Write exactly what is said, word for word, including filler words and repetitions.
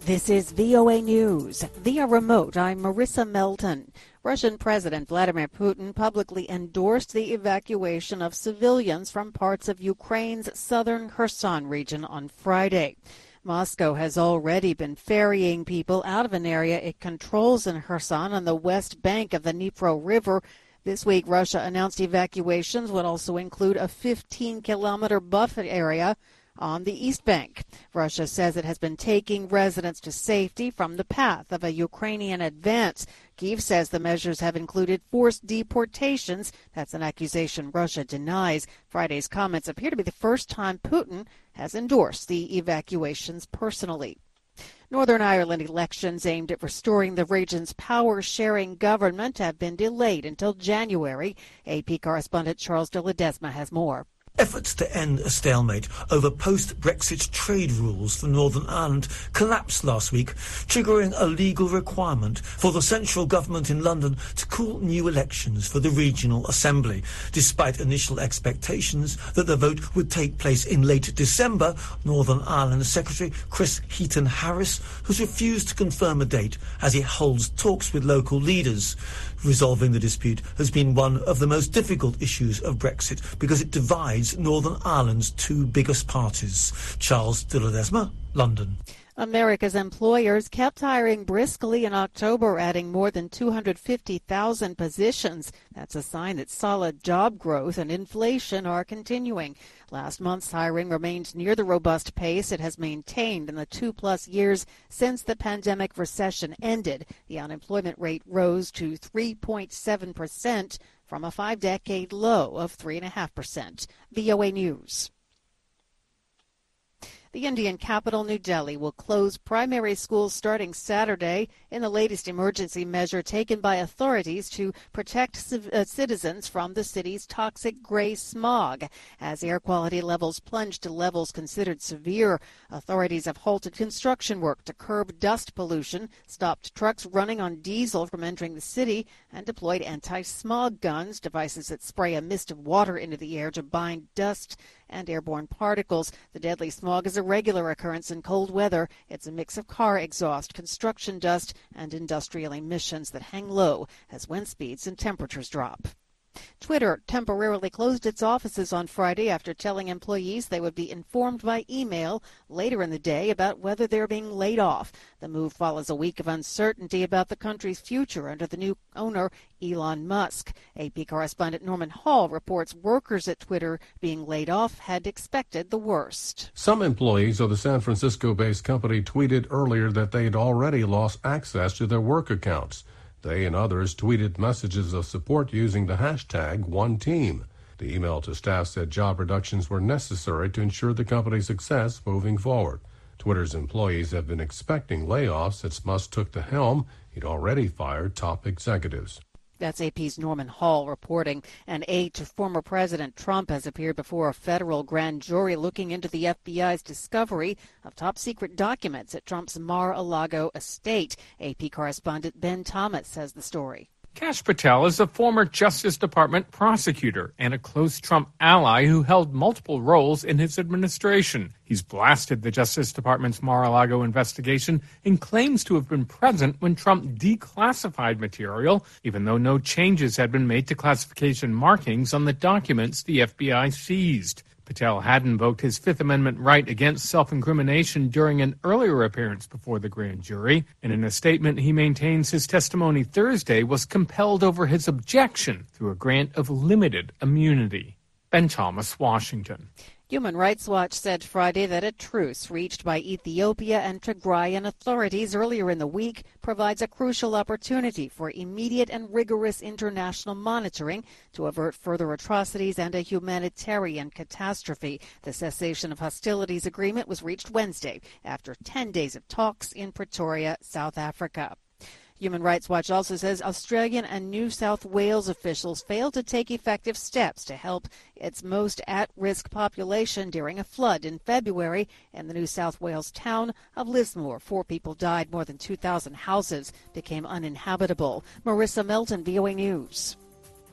This is V O A News. Via remote, I'm Marissa Melton. Russian President Vladimir Putin publicly endorsed the evacuation of civilians from parts of Ukraine's southern Kherson region on Friday. Moscow has already been ferrying people out of an area it controls in Kherson on the west bank of the Dnipro River. This week, Russia announced evacuations would also include a fifteen kilometer buffer area on the East Bank. Russia says it has been taking residents to safety from the path of a Ukrainian advance. Kyiv says the measures have included forced deportations. That's an accusation Russia denies. Friday's comments appear to be the first time Putin has endorsed the evacuations personally. Northern Ireland elections aimed at restoring the region's power-sharing government have been delayed until January. A P correspondent Charles de Ledesma has more. Efforts to end a stalemate over post-Brexit trade rules for Northern Ireland collapsed last week, triggering a legal requirement for the central government in London to call new elections for the regional assembly. Despite initial expectations that the vote would take place in late December, Northern Ireland Secretary Chris Heaton-Harris has refused to confirm a date as he holds talks with local leaders. Resolving the dispute has been one of the most difficult issues of Brexit because it divides Northern Ireland's two biggest parties. Charles de Ledesma, London. America's employers kept hiring briskly in October, adding more than two hundred fifty thousand positions. That's a sign that solid job growth and inflation are continuing. Last month's hiring remained near the robust pace it has maintained in the two-plus years since the pandemic recession ended. The unemployment rate rose to three point seven percent from a five-decade low of three point five percent. V O A News. The Indian capital, New Delhi, will close primary schools starting Saturday in the latest emergency measure taken by authorities to protect citizens from the city's toxic gray smog. As air quality levels plunge to levels considered severe, authorities have halted construction work to curb dust pollution, stopped trucks running on diesel from entering the city, and deployed anti-smog guns, devices that spray a mist of water into the air to bind dust and airborne particles. The deadly smog is a regular occurrence in cold weather. It's a mix of car exhaust, construction dust, and industrial emissions that hang low as wind speeds and temperatures drop. Twitter temporarily closed its offices on Friday after telling employees they would be informed by email later in the day about whether they're being laid off. The move follows a week of uncertainty about the country's future under the new owner, Elon Musk. A P correspondent Norman Hall reports workers at Twitter being laid off had expected the worst. Some employees of the San Francisco-based company tweeted earlier that they'd already lost access to their work accounts. They and others tweeted messages of support using the hashtag OneTeam. The email to staff said job reductions were necessary to ensure the company's success moving forward. Twitter's employees have been expecting layoffs since Musk took the helm. He'd already fired top executives. That's A P's Norman Hall reporting. An aide to former President Trump has appeared before a federal grand jury looking into the F B I's discovery of top-secret documents at Trump's Mar-a-Lago estate. A P correspondent Ben Thomas has the story. Kash Patel is a former Justice Department prosecutor and a close Trump ally who held multiple roles in his administration. He's blasted the Justice Department's Mar-a-Lago investigation and claims to have been present when Trump declassified material, even though no changes had been made to classification markings on the documents the F B I seized. Patel had invoked his Fifth Amendment right against self-incrimination during an earlier appearance before the grand jury, and in a statement he maintains his testimony Thursday was compelled over his objection through a grant of limited immunity. Ben Thomas, Washington. Human Rights Watch said Friday that a truce reached by Ethiopia and Tigrayan authorities earlier in the week provides a crucial opportunity for immediate and rigorous international monitoring to avert further atrocities and a humanitarian catastrophe. The cessation of hostilities agreement was reached Wednesday after ten days of talks in Pretoria, South Africa. Human Rights Watch also says Australian and New South Wales officials failed to take effective steps to help its most at-risk population during a flood in February in the New South Wales town of Lismore. Four people died. More than two thousand houses became uninhabitable. Marissa Melton, V O A News.